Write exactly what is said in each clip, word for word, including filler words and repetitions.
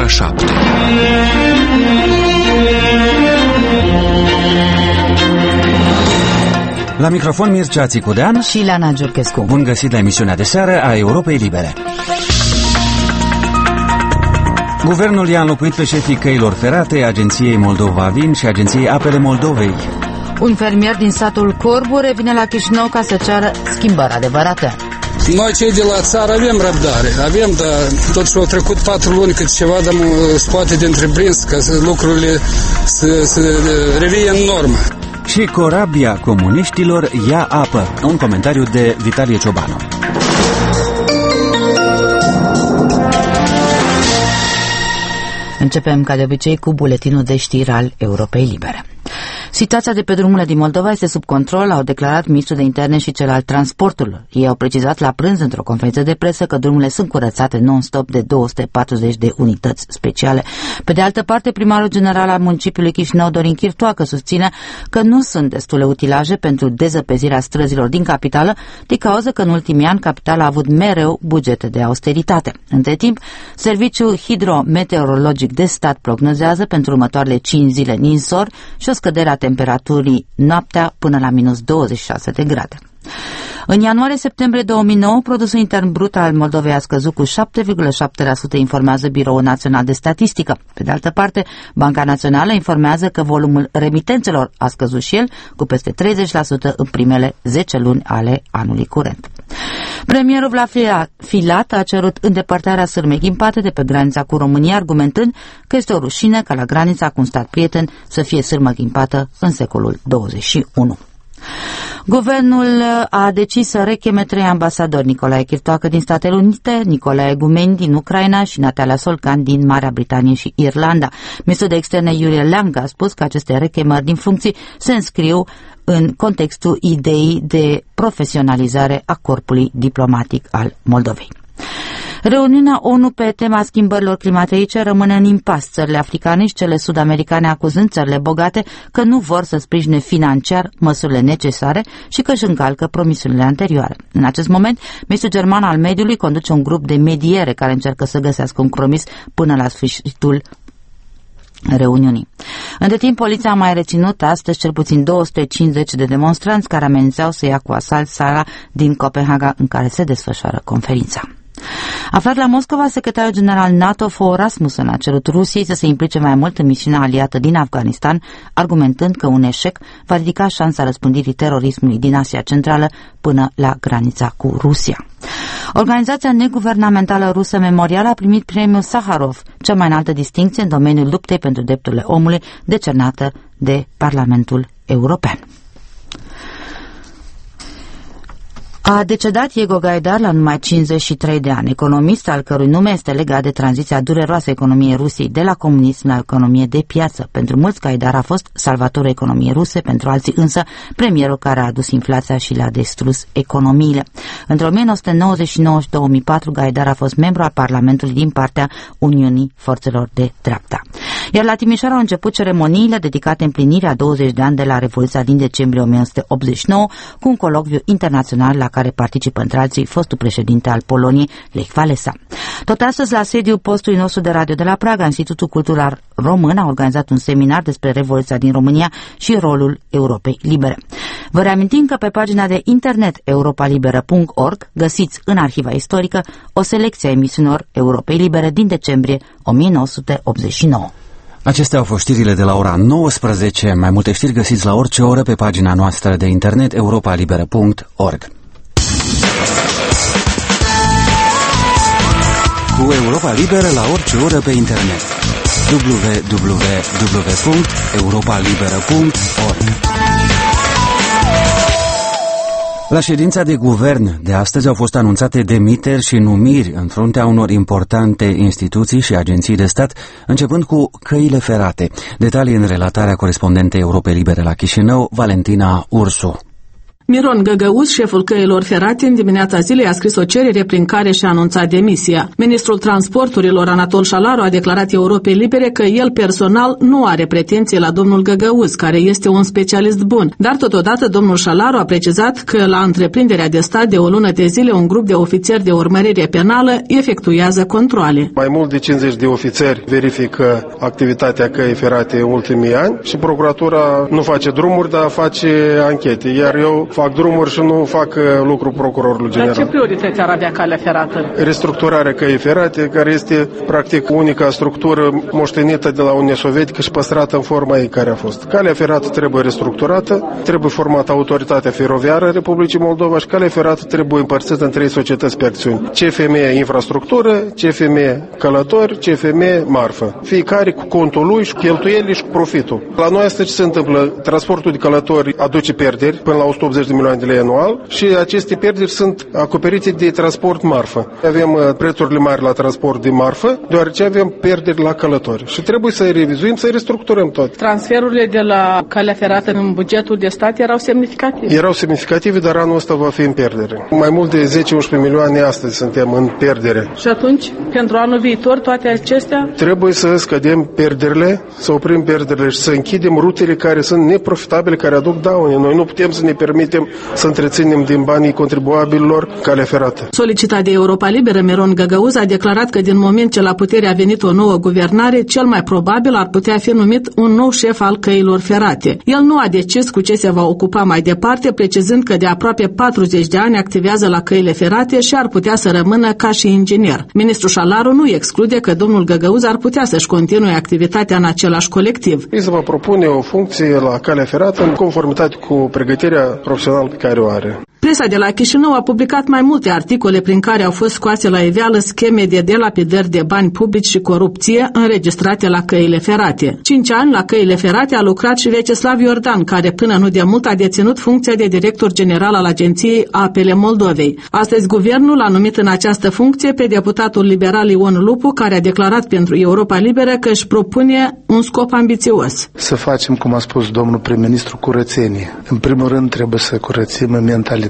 ora șapte. La microfon Mircea Țicudean și Lana Giurchescu. Bun găsit la emisiunea de seară a Europei Libere. Guvernul i-a înlocuit pe șefii căilor ferate, Agenției Moldova Vin și Agenției Apele Moldovei. Un fermier din satul Corbu revine la Chișinău ca să ceară schimbări adevărate. Noi cei de la țară avem răbdare, avem, dar totuși au trecut patru luni cât ceva, dar poate de întreprins ca să lucrurile să, să revină în normă. Și corabia comuniștilor ia apă. Un comentariu de Vitalie Ciobanu. Începem ca de obicei cu buletinul de știri al Europei Libere. Situația de pe drumurile din Moldova este sub control, au declarat ministrul de interne și cel al transporturilor. Ei au precizat la prânz într-o conferință de presă că drumurile sunt curățate non-stop de două sute patruzeci de unități speciale. Pe de altă parte, primarul general al municipiului Chișinău, Dorin Chirtoacă, susține că nu sunt destule utilaje pentru dezăpezirea străzilor din capitală, din cauza că în ultimii ani capitala a avut mereu bugete de austeritate. Între timp, Serviciul Hidrometeorologic de Stat prognozează pentru următoarele cinci zile ninsori și o scădere a temperaturii noaptea până la minus douăzeci și șase de grade. În ianuarie-septembrie două mii nouă, produsul intern brut al Moldovei a scăzut cu șapte virgulă șapte la sută, informează Biroul Național de Statistică. Pe de altă parte, Banca Națională informează că volumul remitențelor a scăzut și el cu peste treizeci la sută în primele zece luni ale anului curent. Premierul Vlad Filat a cerut îndepărtarea sârmei ghimpate de pe granița cu România, argumentând că este o rușine ca la granița cu un stat prieten să fie sârmă ghimpată în secolul douăzeci și unu. Guvernul a decis să recheme trei ambasadori, Nicolae Chirtoacă din Statele Unite, Nicolae Gumeni din Ucraina și Natalia Solcan din Marea Britanie și Irlanda. Ministrul de Externe Iurie Leang a spus că aceste rechemări din funcții se înscriu în contextul ideii de profesionalizare a corpului diplomatic al Moldovei. Reuniunea ONU pe tema schimbărilor climatice rămâne în impas, țările africane și cele sud-americane acuzând țările bogate că nu vor să sprijine financiar măsurile necesare și că își încalcă promisiunile anterioare. În acest moment, ministrul german al mediului conduce un grup de mediere care încearcă să găsească un compromis până la sfârșitul reuniunii. Între timp, poliția a mai reținut astăzi cel puțin două sute cincizeci de demonstranți care amenințau să ia cu asalt sala din Copenhaga în care se desfășoară conferința. Aflat la Moscova, secretarul general NATO Fogh Rasmussen a cerut Rusiei să se implice mai mult în misiunea aliată din Afganistan, argumentând că un eșec va ridica șansa răspândirii terorismului din Asia Centrală până la granița cu Rusia. Organizația neguvernamentală rusă Memorial a primit premiul Saharov, cea mai înaltă distincție în domeniul luptei pentru drepturile omului, decernată de Parlamentul European. A decedat Diego Gaidar la numai cincizeci și trei de ani, economist al cărui nume este legat de tranziția dureroasă economiei Rusiei de la comunism la economie de piață. Pentru mulți, Gaidar a fost salvatorul economiei ruse, pentru alții însă premierul care a adus inflația și le-a distrus economiile. Între o mie nouă sute nouăzeci și nouă și două mii patru, Gaidar a fost membru al Parlamentului din partea Uniunii Forțelor de Dreapta. Iar la Timișoara au început ceremoniile dedicate împlinirii a douăzeci de ani de la Revoluția din decembrie o mie nouă sute optzeci și nouă, cu un colocviu internațional la care participă între alții fostul președinte al Poloniei, Lech Walesa. Tot astăzi, la sediul postului nostru de radio de la Praga, Institutul Cultural Român a organizat un seminar despre Revoluția din România și rolul Europei Libere. Vă reamintim că pe pagina de internet europa liberă punct org găsiți în arhiva istorică o selecție a emisiunilor Europei Libere din decembrie o mie nouă sute optzeci și nouă. Acestea au fost știrile de la ora nouăsprezece. Mai multe știri găsiți la orice oră pe pagina noastră de internet europa liberă punct org. Cu Europa Liberă la orice oră pe internet. w w w punct europa liberă punct org. La ședința de guvern de astăzi au fost anunțate demiteri și numiri în fruntea unor importante instituții și agenții de stat, începând cu căile ferate. Detalii în relatarea corespondentei Europei Libere la Chișinău, Valentina Ursu. Miron Găgăuz, șeful căilor ferate, în dimineața zilei a scris o cerere prin care și-a anunțat demisia. Ministrul Transporturilor Anatol Șalaru a declarat Europei Libere că el personal nu are pretenții la domnul Găgăuz, care este un specialist bun, dar totodată domnul Șalaru a precizat că la întreprinderea de stat de o lună de zile un grup de ofițeri de urmărire penală efectuează controale. Mai mult de cincizeci de ofițeri verifică activitatea căii ferate în ultimii ani și procuratura nu face drumuri, dar face anchete, iar eu fac drumuri și nu fac lucru procurorului general. Dar ce priorități ar avea calea ferată? Restructurarea căii ferate, care este practic unica structură moștenită de la Uniunea Sovietică și păstrată în forma ei care a fost. Calea ferată trebuie restructurată, trebuie formată autoritatea feroviară a Republicii Moldova și calea ferată trebuie împărțită în trei societăți pe acțiuni. C F M infrastructură, C F M călători, C F M marfă. Fiecare cu contul lui și cheltuielile și cu profitul. La noi asta ce se întâmplă? Transportul de călători aduce pierderi până la o sută optzeci de milioane de lei anual și aceste pierderi sunt acoperite de transport marfă. Avem prețurile mari la transport de marfă, deoarece avem pierderi la călători și trebuie să-i revizuim, să-i restructurăm tot. Transferurile de la calea ferată în bugetul de stat erau semnificative? Erau semnificative, dar anul ăsta va fi în pierdere. Mai mult de zece unsprezece milioane astăzi suntem în pierdere. Și atunci, pentru anul viitor, toate acestea? Trebuie să scădem pierderile, să oprim pierderile și să închidem rutele care sunt neprofitabile, care aduc daune. Noi nu putem să ne permitem să întreținem din banii contribuabililor calea ferată. Solicitat de Europa Liberă, Miron Găgăuz a declarat că din moment ce la putere a venit o nouă guvernare, cel mai probabil ar putea fi numit un nou șef al căilor ferate. El nu a decis cu ce se va ocupa mai departe, precizând că de aproape patruzeci de ani activează la căile ferate și ar putea să rămână ca și inginer. Ministrul Șalaru nu exclude că domnul Găgăuz ar putea să-și continue activitatea în același colectiv. Ei se va propune o funcție la calea ferată în conformitate cu pregătirea profesională pe care o are. Presa de la Chișinău a publicat mai multe articole prin care au fost scoase la iveală scheme de delapidări de bani publici și corupție înregistrate la căile ferate. Cinci ani la căile ferate a lucrat și Veceslav Iordan, care până nu de mult a deținut funcția de director general al Agenției Apele Moldovei. Astăzi guvernul a numit în această funcție pe deputatul liberal Ion Lupu, care a declarat pentru Europa Liberă că își propune un scop ambițios. Să facem, cum a spus domnul prim-ministru, curățenie. În primul rând trebuie să curățim mentalitatea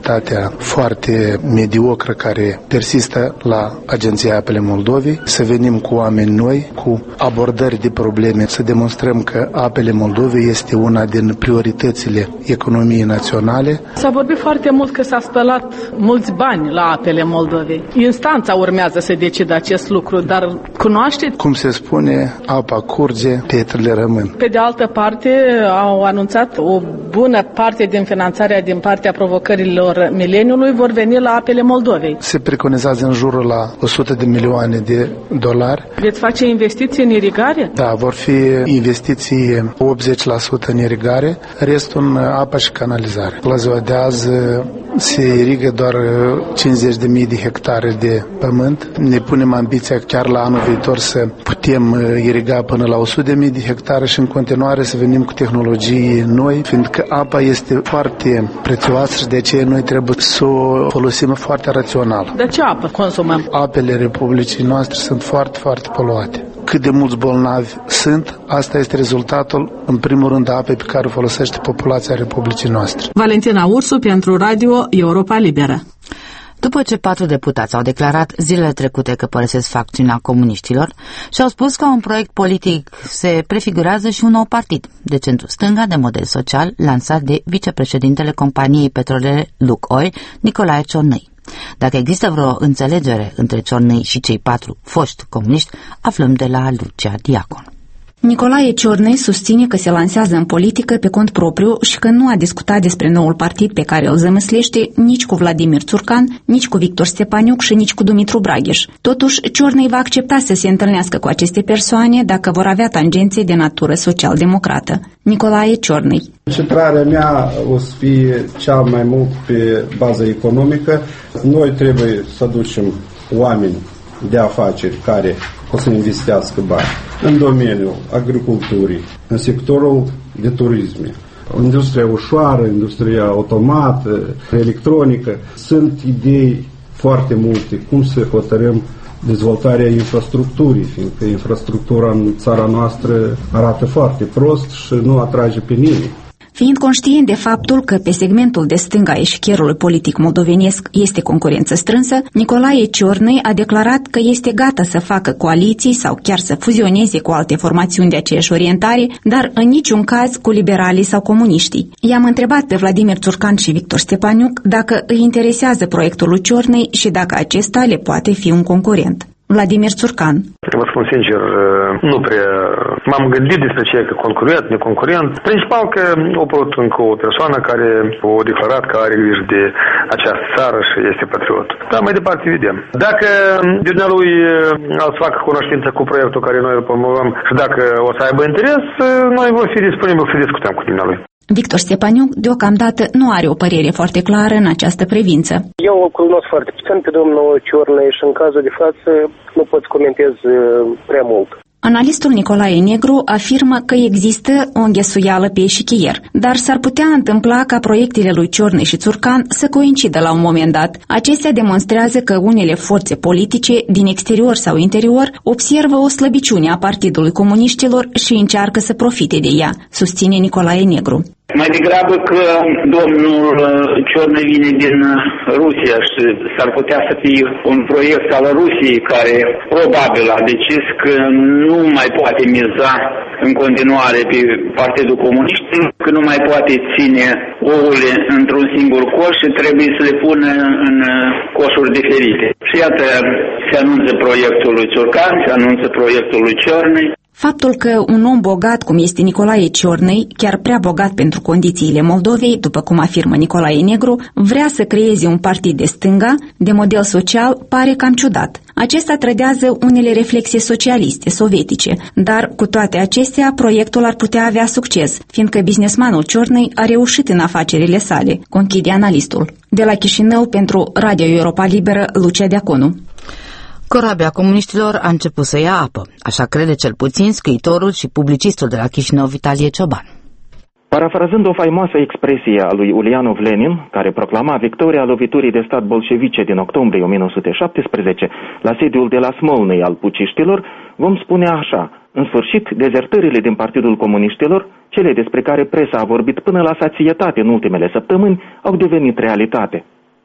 foarte mediocră care persistă la Agenția Apele Moldovei, să venim cu oameni noi, cu abordări de probleme, să demonstrăm că Apele Moldovei este una din prioritățile economiei naționale. S-a vorbit foarte mult că s-a spălat mulți bani la Apele Moldovei. Instanța urmează să decidă acest lucru, dar cunoașteți? Cum se spune, apa curge, pietrele rămân. Pe de altă parte, au anunțat o bună parte din finanțarea din partea provocărilor mileniului vor veni la Apele Moldovei. Se preconizează în jurul la o sută de milioane de dolari. Veți face investiții în irigare? Da, vor fi investiții optzeci la sută în irigare, restul în apă și canalizare. La ziua de azi se irigă doar cincizeci de mii de hectare de pământ. Ne punem ambiția chiar la anul viitor să putem iriga până la o sută de mii de hectare și în continuare să venim cu tehnologii noi, fiindcă apa este foarte prețioasă și de aceea noi trebuie să o folosim foarte rațional. De ce apă consumăm? Apele Republicii noastre sunt foarte, foarte poluate. Cât de mulți bolnavi sunt, asta este rezultatul, în primul rând, a apei pe care o folosește populația Republicii noastre. Valentina Ursu pentru Radio Europa Liberă. După ce patru deputați au declarat zilele trecute că părăsesc facțiunea comuniștilor și au spus că un proiect politic se prefigurează și un nou partid de centru-stânga de model social lansat de vicepreședintele companiei petroliere Lukoil, Nicolae Ciornăi. Dacă există vreo înțelegere între Ciornăi și cei patru foști comuniști, aflăm de la Lucia Diacon. Nicolae Ciornăi susține că se lansează în politică pe cont propriu și că nu a discutat despre noul partid pe care îl zămăslește nici cu Vladimir Țurcan, nici cu Victor Stepaniuc și nici cu Dumitru Bragheș. Totuși, Ciornăi va accepta să se întâlnească cu aceste persoane dacă vor avea tangențe de natură social-democrată. Nicolae Ciornăi. Centrarea mea o să fie cea mai mult pe bază economică. Noi trebuie să aducem oameni de afaceri care o să investească bani în domeniul agriculturii, în sectorul de turism, industria ușoară, industria automată, electronică. Sunt idei foarte multe cum să hotărâm dezvoltarea infrastructurii, fiindcă infrastructura în țara noastră arată foarte prost și nu atrage pe nimeni. Fiind conștient de faptul că pe segmentul de stânga eșichierului politic moldovenesc este concurență strânsă, Nicolae Ciornei a declarat că este gata să facă coaliții sau chiar să fuzioneze cu alte formațiuni de aceeași orientare, dar în niciun caz cu liberalii sau comuniștii. I-am întrebat pe Vladimir Țurcan și Victor Stepaniuc dacă îi interesează proiectul lui Ciornei și dacă acesta le poate fi un concurent. Vladimir Țurcan. Vă spun sincer, nu prea m-am gândit despre ce e că concurent, neconcurent. Principal că a apărut încă o persoană care a declarat că are grijă de această țară și este patriot. Dar mai departe vedem. Dacă dumnealui să facă cunoștință cu proiectul care noi îl promovăm și dacă o să aibă interes, noi vom fi disponibili să discutăm cu dumnealui. Victor Stepaniuc deocamdată nu are o părere foarte clară în această privință. Eu o cunosc foarte puțin pe domnul Ciornei și în cazul de față nu pot să comentez prea mult. Analistul Nicolae Negru afirmă că există o înghesuială pe eșichier, dar s-ar putea întâmpla ca proiectele lui Ciornei și Țurcan să coincidă la un moment dat. Acestea demonstrează că unele forțe politice, din exterior sau interior, observă o slăbiciune a Partidului Comuniștilor și încearcă să profite de ea, susține Nicolae Negru. Mai degrabă că domnul Ciornei vine din Rusia și s-ar putea să fie un proiect al Rusiei care probabil a decis că nu mai poate miza în continuare pe Partidul Comunist, că nu mai poate ține ouăle într-un singur coș și trebuie să le pună în coșuri diferite. Și iată, se anunță proiectul lui Țurcan, se anunță proiectul lui Ciornei. Faptul că un om bogat, cum este Nicolae Ciornei, chiar prea bogat pentru condițiile Moldovei, după cum afirmă Nicolae Negru, vrea să creeze un partid de stânga, de model social, pare cam ciudat. Acesta trădează unele reflexe socialiste, sovietice, dar cu toate acestea, proiectul ar putea avea succes, fiindcă businessmanul Ciornei a reușit în afacerile sale, conchide analistul. De la Chișinău, pentru Radio Europa Liberă, Lucia Deaconu. Corabia comuniștilor a început să ia apă, așa crede cel puțin scriitorul și publicistul de la Chișinău, Vitalie Cioban. Parafrazând o faimoasă expresie a lui Ulianov Lenin, care proclama victoria loviturii de stat bolșevice din octombrie o mie nouă sute șaptesprezece la sediul de la Smolnei al puciștilor, vom spune așa: în sfârșit, dezertările din Partidul Comuniștilor, cele despre care presa a vorbit până la sațietate în ultimele săptămâni, au devenit realitate.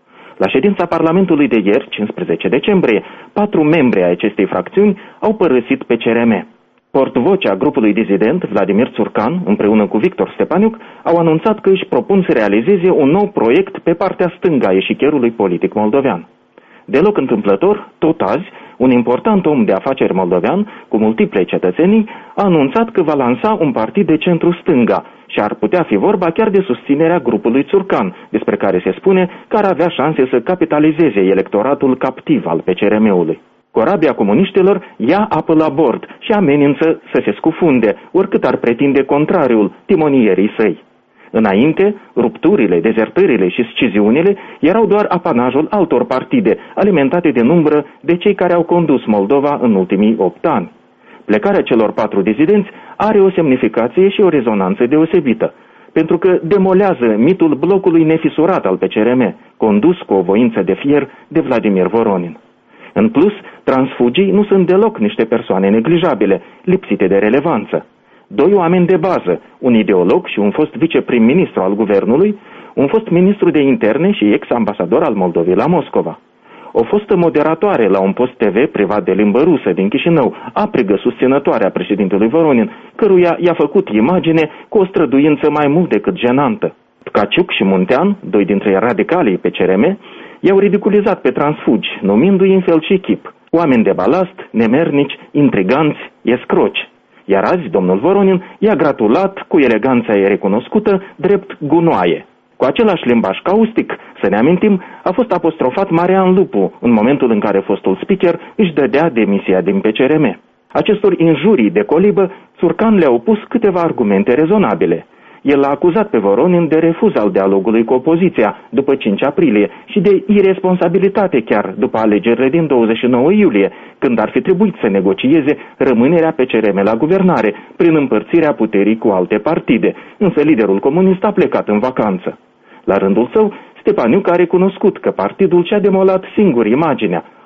La ședința Parlamentului de ieri, cincisprezece decembrie, patru membri ai acestei fracțiuni au părăsit P C R M. Portvocea grupului dizident, Vladimir Țurcan, împreună cu Victor Stepaniuc, au anunțat că își propun să realizeze un nou proiect pe partea stângă a eșichierului politic moldovean. Deloc întâmplător, tot azi, un important om de afaceri moldovean, cu multiple cetățenii, a anunțat că va lansa un partid de centru-stânga și ar putea fi vorba chiar de susținerea grupului Țurcan, despre care se spune că ar avea șanse să capitalizeze electoratul captiv al P C R M-ului. Corabia comuniștilor ia apă la bord și amenință să se scufunde, oricât ar pretinde contrariul timonierii săi. Înainte, rupturile, dezertările și sciziunile erau doar apanajul altor partide, alimentate din umbră de cei care au condus Moldova în ultimii opt ani. Plecarea celor patru dizidenți are o semnificație și o rezonanță deosebită, pentru că demolează mitul blocului nefisurat al P C R M, condus cu o voință de fier de Vladimir Voronin. În plus, transfugii nu sunt deloc niște persoane neglijabile, lipsite de relevanță. Doi oameni de bază, un ideolog și un fost viceprim-ministru al guvernului, un fost ministru de interne și ex-ambasador al Moldovei la Moscova. O fostă moderatoare la un post T V privat de limbă rusă din Chișinău, aprigă susținătoare a președintelui Voronin, căruia i-a făcut imagine cu o străduință mai mult decât jenantă. Tcaciuc și Muntean, doi dintre radicalii P C R M, i-au ridiculizat pe transfugi, numindu-i în fel și chip oameni de balast, nemernici, intriganți, escroci. Iar azi, domnul Voronin i-a gratulat, cu eleganța ei recunoscută, drept gunoaie. Cu același limbaj caustic, să ne amintim, a fost apostrofat Marian Lupu în momentul în care fostul speaker își dădea demisia din P C R M. Acestor injurii de colibă, Țurcan le-a opus câteva argumente rezonabile. El l-a acuzat pe Voronin de refuz al dialogului cu opoziția după cinci aprilie și de iresponsabilitate chiar după alegerile din douăzeci și nouă iulie, când ar fi trebuit să negocieze rămânerea P C R M la guvernare prin împărțirea puterii cu alte partide, însă liderul comunist a plecat în vacanță. La rândul său, Stepaniuc a recunoscut că partidul și-a demolat singur imaginea,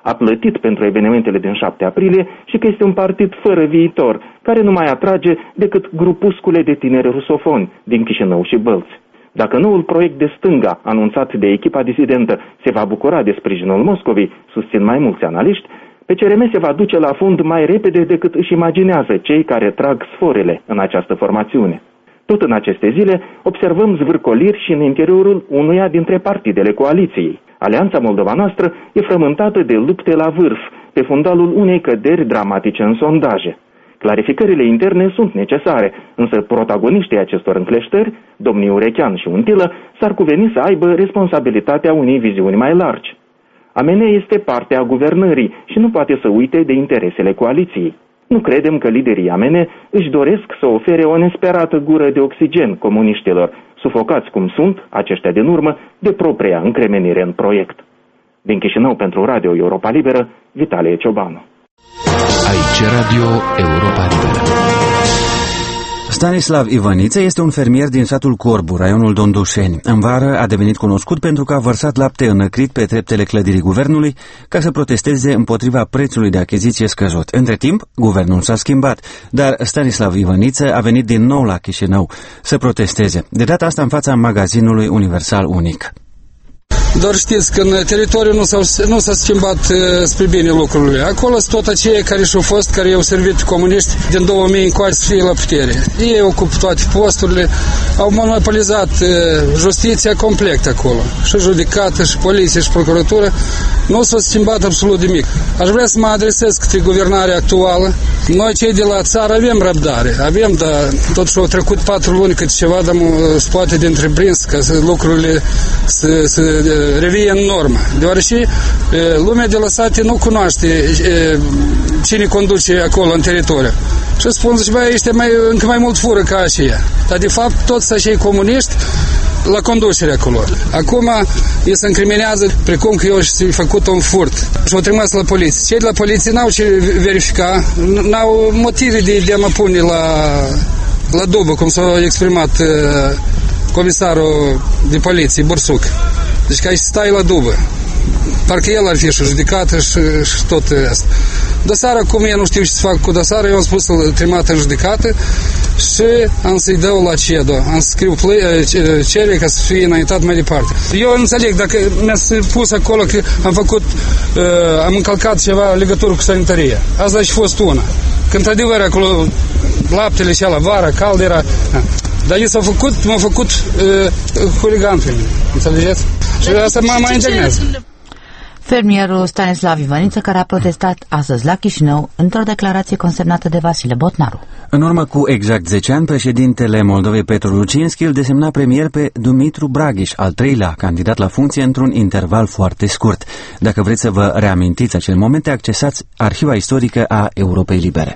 a plătit pentru evenimentele din șapte aprilie și că este un partid fără viitor, care nu mai atrage decât grupuscule de tineri rusofoni din Chișinău și Bălți. Dacă noul proiect de stânga, anunțat de echipa disidentă, se va bucura de sprijinul Moscovei, susțin mai mulți analiști, P C R M se va duce la fund mai repede decât își imaginează cei care trag sforele în această formațiune. Tot în aceste zile observăm zvârcoliri și în interiorul unuia dintre partidele coaliției. Alianța Moldova Noastră e frământată de lupte la vârf, pe fundalul unei căderi dramatice în sondaje. Clarificările interne sunt necesare, însă protagoniștii acestor încleștări, domnii Urechean și Untilă, s-ar cuveni să aibă responsabilitatea unei viziuni mai largi. A M N este parte a guvernării și nu poate să uite de interesele coaliției. Nu credem că liderii A M N își doresc să ofere o nesperată gură de oxigen comuniștilor, sufocați cum sunt, aceștia din urmă, de propria încremenire în proiect. Din Chișinău pentru Radio Europa Liberă, Vitalie Ciobanu. Aici Radio Europa Liberă. Stanislav Ivăniță este un fermier din satul Corbu, raionul Dondușeni. În vară a devenit cunoscut pentru că a vărsat lapte înăcrit pe treptele clădirii guvernului ca să protesteze împotriva prețului de achiziție scăzut. Între timp, guvernul s-a schimbat, dar Stanislav Ivăniță a venit din nou la Chișinău să protesteze, de data asta în fața magazinului Universal Unic. Doar știți că în teritoriul nu, nu s-a schimbat uh, spre bine lucrurile. Acolo sunt tot aceia care și-au fost, care i-au servit comuniști din două mii încoace să fie la putere. Ei ocupă toate posturile, au monopolizat uh, justiția complet acolo. Și judecată, și poliție, și procuratură. Nu s-a schimbat absolut nimic. Aș vrea să mă adresez către guvernarea actuală. Noi cei de la țară avem răbdare. Avem, dar totuși au trecut patru luni cât ceva, dar se poate de întreprins ca să lucrurile să, să revie în normă, deoarece lumea de la sate nu cunoaște cine conduce acolo în teritoriu. Și spun că este mai, încă mai mult fură ca aceia. Dar de fapt toți acei comuniști la conducere acolo. Acum ei se incriminează precum că eu și făcut un furt și au trimis la poliție. Cei de la poliție n-au ce verifica, n-au motive de, de a mă pune la, la dubă, cum s-a exprimat uh, comisarul de poliție, Bursuc. Deci ca să stai la dubă. Parcă el ar fi și judecată și, și tot asta. Dosara, cum eu nu știu ce să fac cu dosara, eu am spus să-l trimat în judecată și am să-i dau la CEDO. Am să scriu cerere ca să fie înaintat mai departe. Eu înțeleg, dacă mi-a pus acolo că am făcut, uh, am încălcat ceva legătură cu sanitaria. Asta a și fost una. Că într-adevăr acolo laptele și ala vara, cald era. Dar eu s-a făcut, m-a făcut uh, huligan pe mine. Înțelegeți? Și asta mă mai internează. Fermierul Stanislav Ivăniță, care a protestat astăzi la Chișinău într-o declarație consemnată de Vasile Botnaru. În urmă cu exact zece ani, președintele Moldovei Petru Lucinski îl desemna premier pe Dumitru Braghiș, al treilea candidat la funcție într-un interval foarte scurt. Dacă vreți să vă reamintiți acel moment, accesați arhiva istorică a Europei Libere.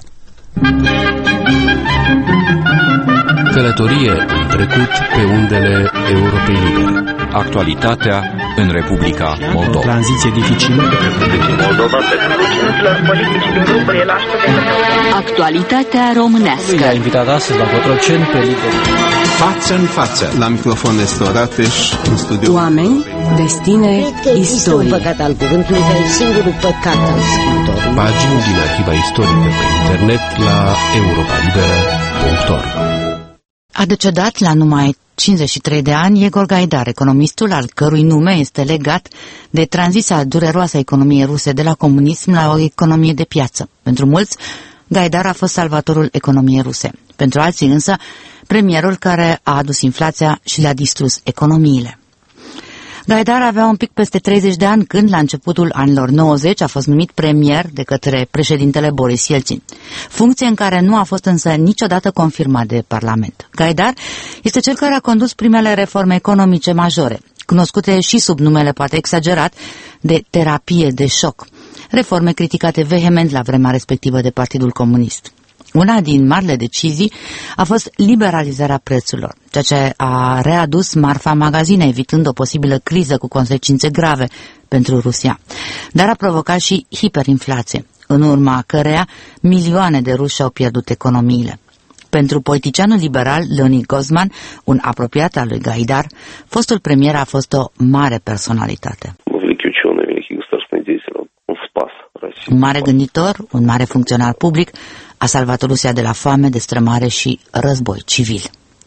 Călătorie în trecut pe undele Europei Libere. Actualitatea în Republica Moldova. Tranziție dificilă. Moldova pentru lucinților politici din grupurile la Actualitatea românească. I-a invitat astăzi la Cotroceni pe lideri. Față în față. La microfon este Orateș, în studio. Oameni, destine, istorie. Un păcat al cuvântului, că e singurul păcat al scriitorului. Pagini din arhiva istorică pe internet la europa libera punct org. A decedat la numai cincizeci și trei de ani Egor Gaidar, economistul al cărui nume este legat de tranziția dureroasă a economiei ruse de la comunism la o economie de piață. Pentru mulți, Gaidar a fost salvatorul economiei ruse. Pentru alții însă, premierul care a adus inflația și le-a distrus economiile. Gaidar avea un pic peste treizeci de ani când, la începutul anilor nouăzeci, a fost numit premier de către președintele Boris Yeltsin, funcție în care nu a fost însă niciodată confirmat de Parlament. Gaidar este cel care a condus primele reforme economice majore, cunoscute și sub numele poate exagerat de terapie de șoc, reforme criticate vehement la vremea respectivă de Partidul Comunist. Una din marile decizii a fost liberalizarea prețurilor, ceea ce a readus marfa în magazine, evitând o posibilă criză cu consecințe grave pentru Rusia. Dar a provocat și hiperinflație, în urma căreia milioane de ruși au pierdut economiile. Pentru politicianul liberal Leonid Gozman, un apropiat al lui Gaidar, fostul premier a fost o mare personalitate. Un mare gânditor, un mare funcționar public, a salvat Rusia de la foame, destrămare și război civil.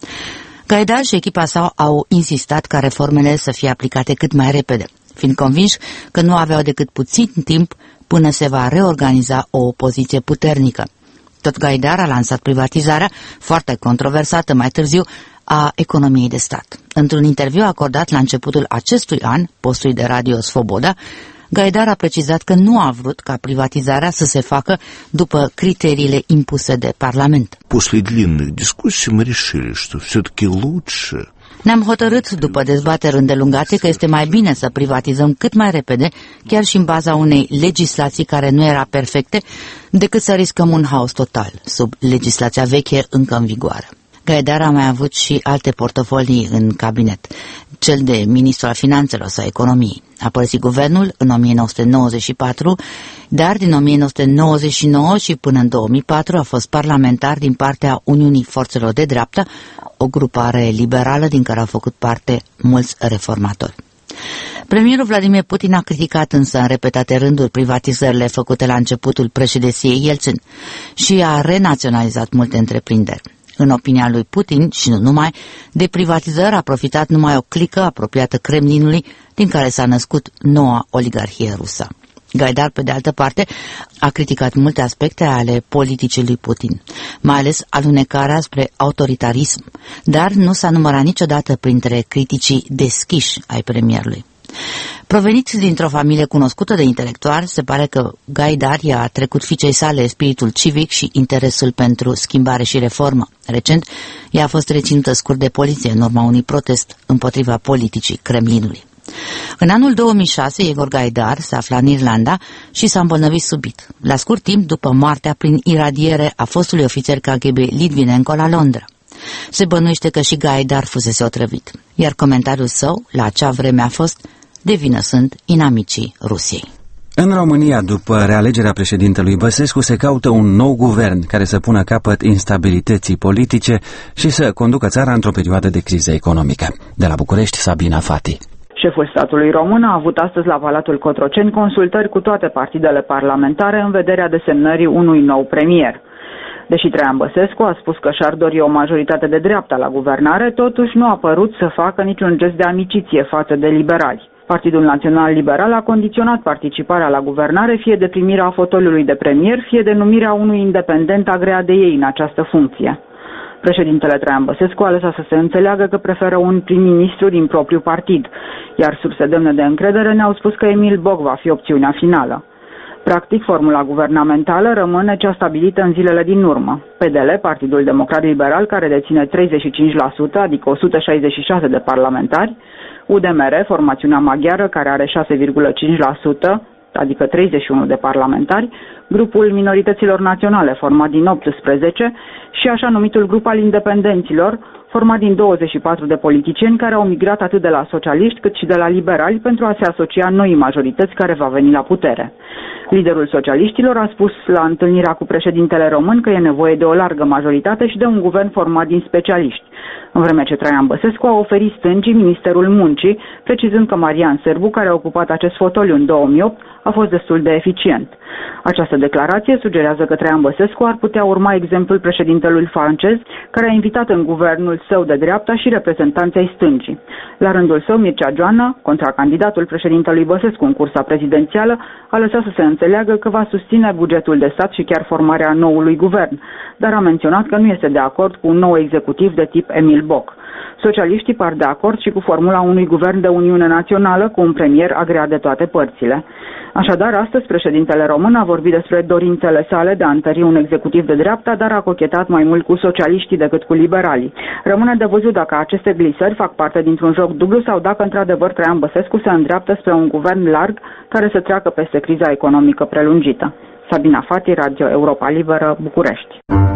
Gaidar și echipa sa au insistat ca reformele să fie aplicate cât mai repede, fiind convinși că nu aveau decât puțin timp până se va reorganiza o opoziție puternică. Tot Gaidar a lansat privatizarea, foarte controversată mai târziu, a economiei de stat. Într-un interviu acordat la începutul acestui an, postului de radio Svoboda, Gaidar a precizat că nu a vrut ca privatizarea să se facă după criteriile impuse de Parlament. После длинных дискуссий мы решили, что все-таки лучше. Ne-am hotărât, după dezbateri îndelungate, că este mai bine să privatizăm cât mai repede, chiar și în baza unei legislații care nu era perfecte, decât să riscăm un haos total, sub legislația veche încă în vigoare. Gaidar a mai avut și alte portofolii în cabinet, cel de ministru al finanțelor sau economiei. A părăsit guvernul în o mie nouă sute nouăzeci și patru, dar din o mie nouă sute nouăzeci și nouă și până în două mii patru a fost parlamentar din partea Uniunii Forțelor de Dreapta, o grupare liberală din care au făcut parte mulți reformatori. Premierul Vladimir Putin a criticat însă în repetate rânduri privatizările făcute la începutul președinției Yeltsin și a renaționalizat multe întreprinderi. În opinia lui Putin, și nu numai, de privatizări a profitat numai o clică apropiată Kremlinului, din care s-a născut noua oligarhie rusă. Gaidar, pe de altă parte, a criticat multe aspecte ale politicii lui Putin, mai ales alunecarea spre autoritarism, dar nu s-a numărat niciodată printre criticii deschiși ai premierului. Provenit dintr-o familie cunoscută de intelectuali, se pare că Gaidar i-a trecut fiicei sale spiritul civic și interesul pentru schimbare și reformă. Recent, ea a fost reținută scurt de poliție în urma unui protest împotriva politicii Kremlinului. În anul două mii șase, Igor Gaidar se afla în Irlanda și s-a îmbolnăvit subit, la scurt timp după moartea prin iradiere a fostului ofițer K G B Litvinenko la Londra. Se bănuiește că și Gaidar fusese otrăvit, iar comentariul său la acea vreme a fost: de vină sunt inamicii Rusiei. În România, după realegerea președintelui Băsescu, se caută un nou guvern care să pună capăt instabilității politice și să conducă țara într-o perioadă de criză economică. De la București, Sabina Fati. Șeful statului român a avut astăzi la Palatul Cotroceni consultări cu toate partidele parlamentare în vederea desemnării unui nou premier. Deși Traian Băsescu a spus că și-ar dori o majoritate de dreapta la guvernare, totuși nu a părut să facă niciun gest de amiciție față de liberali. Partidul Național Liberal a condiționat participarea la guvernare fie de primirea fotoliului de premier, fie de numirea unui independent agreat de ei în această funcție. Președintele Traian Băsescu a lăsat să se înțeleagă că preferă un prim-ministru din propriul partid, iar surse demne de încredere ne-au spus că Emil Boc va fi opțiunea finală. Practic, formula guvernamentală rămâne cea stabilită în zilele din urmă. P D L, Partidul Democrat Liberal, care deține treizeci și cinci la sută, adică o sută șaizeci și șase de parlamentari, U D M R, formațiunea maghiară, care are șase virgulă cinci la sută, adică treizeci și unu de parlamentari, grupul minorităților naționale, format din optsprezece, și așa numitul grup al independenților, format din douăzeci și patru de politicieni care au migrat atât de la socialiști cât și de la liberali pentru a se asocia noii majorități care va veni la putere. Liderul socialiștilor a spus la întâlnirea cu președintele român că e nevoie de o largă majoritate și de un guvern format din specialiști, în vreme ce Traian Băsescu a oferit stângii Ministerul Muncii, precizând că Marian Sârbu, care a ocupat acest fotoliu în două mii opt, a fost destul de eficient. Această declarație sugerează că Traian Băsescu ar putea urma exemplul președintelui francez, care a invitat în guvernul său de dreapta și reprezentanții ai stângii. La rândul său, Mircea Joană, contracandidatul președintelui Băsescu în cursa prezidențială, a lăsat să se înțeleagă că va susține bugetul de stat și chiar formarea noului guvern, dar a menționat că nu este de acord cu un nou executiv de tip Emil Boc. Socialiștii par de acord și cu formula unui guvern de Uniune Națională cu un premier agreat de toate părțile. Așadar, astăzi președintele român a vorbit despre dorințele sale de a întări un executiv de dreapta, dar a cochetat mai mult cu socialiștii decât cu liberalii. Rămâne de văzut dacă aceste glisări fac parte dintr-un joc dublu sau dacă într-adevăr Traian Băsescu se îndreaptă spre un guvern larg care să treacă peste criza economică prelungită. Sabina Fati, Radio Europa Liberă, București.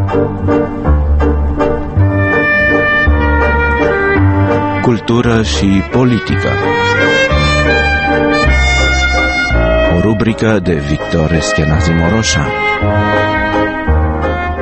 Cultură și politică. O rubrică de Victor Eschenazi Moroșan.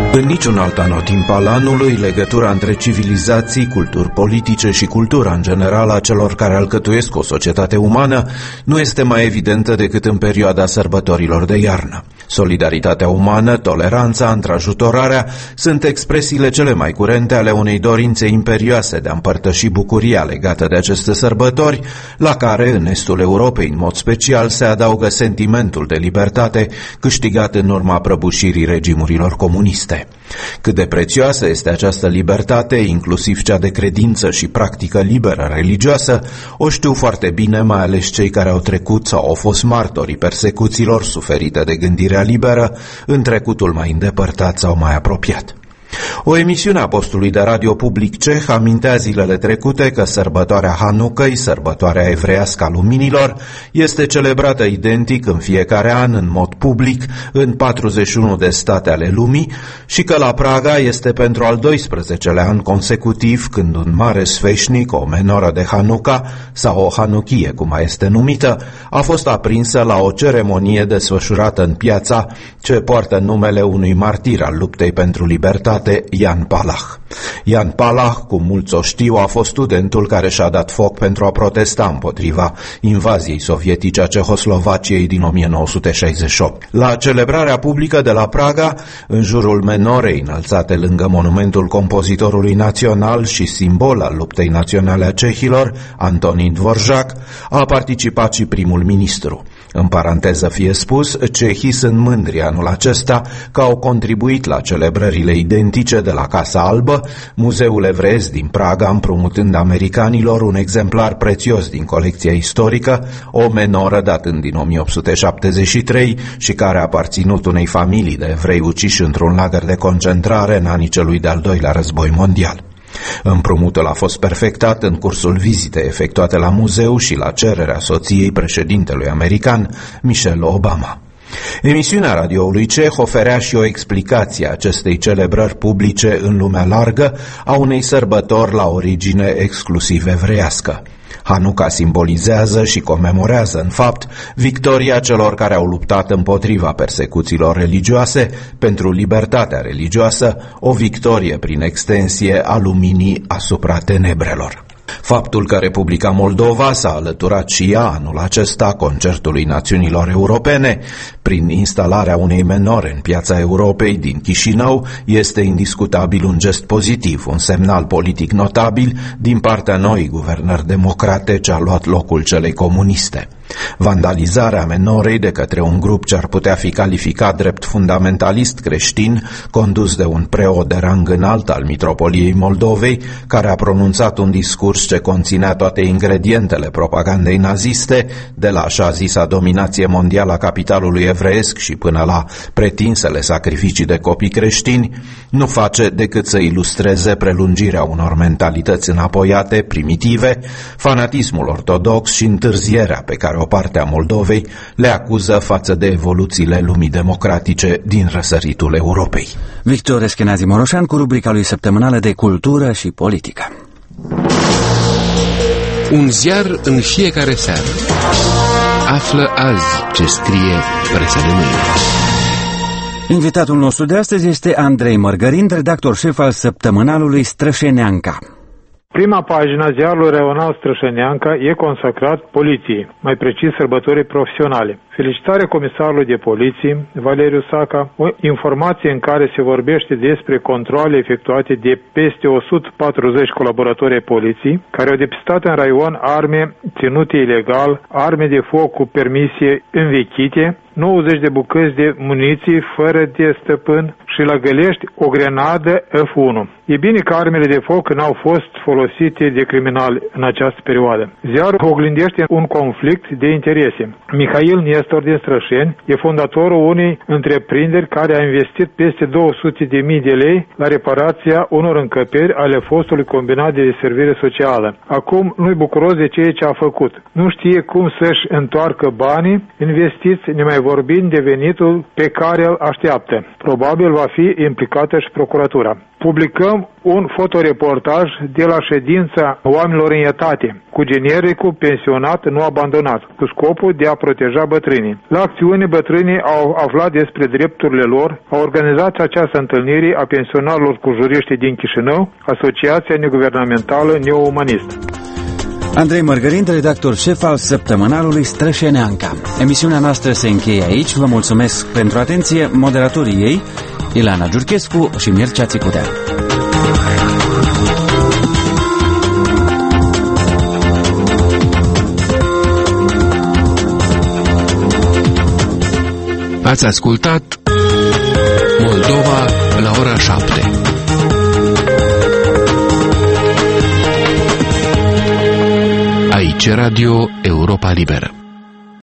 În niciun alt anotimp al anului, legătura între civilizații, culturi politice și cultura în general a celor care alcătuiesc o societate umană nu este mai evidentă decât în perioada sărbătorilor de iarnă. Solidaritatea umană, toleranța, întrajutorarea sunt expresiile cele mai curente ale unei dorințe imperioase de a împărtăși bucuria legată de aceste sărbători, la care, în estul Europei, în mod special, se adaugă sentimentul de libertate câștigat în urma prăbușirii regimurilor comuniste. Cât de prețioasă este această libertate, inclusiv cea de credință și practică liberă religioasă, o știu foarte bine mai ales cei care au trecut sau au fost martorii persecuțiilor suferite de gândirea liberă în trecutul mai îndepărtat sau mai apropiat. O emisiune a postului de radio public ceh amintea zilele trecute că sărbătoarea Hanukkăi, sărbătoarea evreiască a luminilor, este celebrată identic în fiecare an în mod public în patruzeci și unu de state ale lumii și că la Praga este pentru al doisprezecelea an consecutiv când un mare sfeșnic, o menoră de Hanukkah sau o Hanuchie, cum mai este numită, a fost aprinsă la o ceremonie desfășurată în piața ce poartă numele unui martir al luptei pentru libertate, Jan Palach. Jan Palach, cum mulți o știu, a fost studentul care și-a dat foc pentru a protesta împotriva invaziei sovietice a Cehoslovaciei din o mie nouă sute șaizeci și opt. La celebrarea publică de la Praga, în jurul menorei înălțate lângă monumentul compozitorului național și simbol al luptei naționale a cehilor, Antonín Dvořák, a participat și primul ministru. În paranteză fie spus, cehii sunt mândri anul acesta că au contribuit la celebrările identice de la Casa Albă, muzeul evreiesc din Praga, împrumutând americanilor un exemplar prețios din colecția istorică, o menoră datând din o mie opt sute șaptezeci și trei și care a aparținut unei familii de evrei uciși într-un lagăr de concentrare în anii celui de-al doilea război mondial. Împrumutul a fost perfectat în cursul vizitei efectuate la muzeu și la cererea soției președintelui american, Michelle Obama. Emisiunea radioului ceh oferea și o explicație a acestei celebrări publice în lumea largă a unei sărbători la origine exclusiv evreiască. Hanukkah simbolizează și comemorează, în fapt, victoria celor care au luptat împotriva persecuțiilor religioase pentru libertatea religioasă, o victorie prin extensie a luminii asupra tenebrelor. Faptul că Republica Moldova s-a alăturat și ea anul acesta concertului Națiunilor Europene prin instalarea unei menore în Piața Europei din Chișinău este indiscutabil un gest pozitiv, un semnal politic notabil din partea noii guvernări democrate ce a luat locul celei comuniste. Vandalizarea menorei de către un grup ce ar putea fi calificat drept fundamentalist creștin, condus de un preot de rang înalt al Mitropoliei Moldovei, care a pronunțat un discurs ce conținea toate ingredientele propagandei naziste, de la așa zisa dominație mondială a capitalului evreiesc și până la pretinsele sacrificii de copii creștini, nu face decât să ilustreze prelungirea unor mentalități înapoiate, primitive, fanatismul ortodox și întârzierea pe care o parte a Moldovei le acuză față de evoluțiile lumii democratice din răsăritul Europei. Victor Eschenazi Moroșan cu rubrica lui săptămânală de cultură și politică. Un ziar în fiecare seară. Află azi ce scrie presa de mâine. Invitatul nostru de astăzi este Andrei Mărgărin, redactor șef al săptămânalului Strășeneanca. Prima pagină a ziarului regional Strășeneanca e consacrat poliției, mai precis sărbătorii profesionale. Felicitare comisarului de poliție, Valeriu Saca, o informație în care se vorbește despre controale efectuate de peste o sută patruzeci colaboratori ai poliției, care au depistat în raion arme ținute ilegal, arme de foc cu permisie învechite, nouăzeci de bucăți de muniții fără de stăpân și la Gălești o grenadă F unu. E bine că armele de foc n-au fost folosite de criminali în această perioadă. Ziarul oglindește un conflict de interese. Mihail Nestor din Strășeni e fondatorul unei întreprinderi care a investit peste două sute de mii de lei la reparația unor încăperi ale fostului combinat de deservire socială. Acum nu-i bucuros de ceea ce a făcut. Nu știe cum să-și întoarcă banii investiți, nemai vorbind de venitul pe care îl așteaptă. Probabil va fi implicată și procuratura. publicăm un fotoreportaj de la ședința oamenilor în etate, cu genericul pensionat nu abandonat, cu scopul de a proteja bătrânii. La acțiune, bătrânii au aflat despre drepturile lor, au organizat această întâlnire a pensionarilor cu juriștii din Chișinău, Asociația Neguvernamentală Neoumanistă. Andrei Mărgărin, redactor șef al săptămânalului Strășeneanca. Emisiunea noastră se încheie aici. Vă mulțumesc pentru atenție. Moderatorii ei, Ilana Giurchescu și Mircea Țicudea. Ați ascultat Moldova la ora șapte. Aici Radio Europa Liberă.